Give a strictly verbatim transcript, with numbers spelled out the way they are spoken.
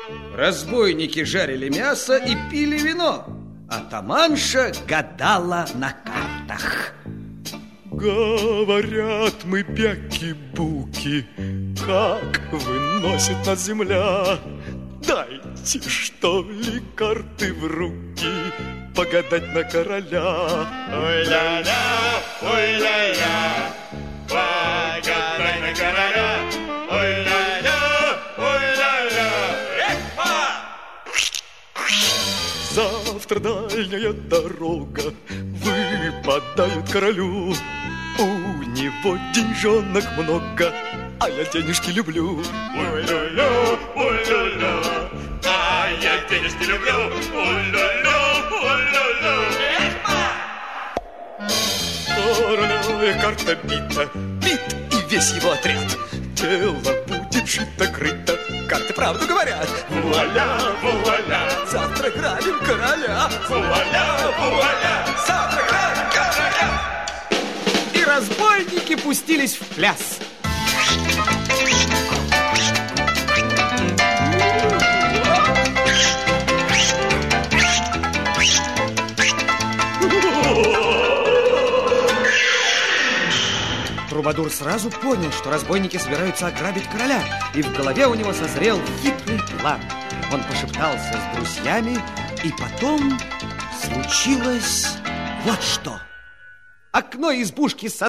Разбойники жарили мясо и пили вино, а атаманша гадала на картах. Говорят мы, бяки-буки, как выносит нас земля. Дайте, что ли, карты в руки, погадать на короля. Ой-ля-ля, ой-ля-ля, погадай на короля. Ой-ля-ля, ой-ля-ля, эхо! Завтра дальняя дорога выпадает королю. У него деньжонок много, а я денежки люблю. Ой-ля-ля, ой-ля-ля, а я денежки люблю. Ой-ля-ля, ой-ля-ля, Королевая карта бита, бит и весь его отряд. Дело будет шито-крыто, карты правду говорят. вуаля, вуаля, Завтра грабим короля. вуаля, вуаля, Завтра грабим короля. И разбойники пустились в пляс. Трубадур сразу понял, что разбойники собираются ограбить короля, и в голове у него созрел хитрый план. Он пошептался с друзьями, и потом случилось вот что. Окно избушки с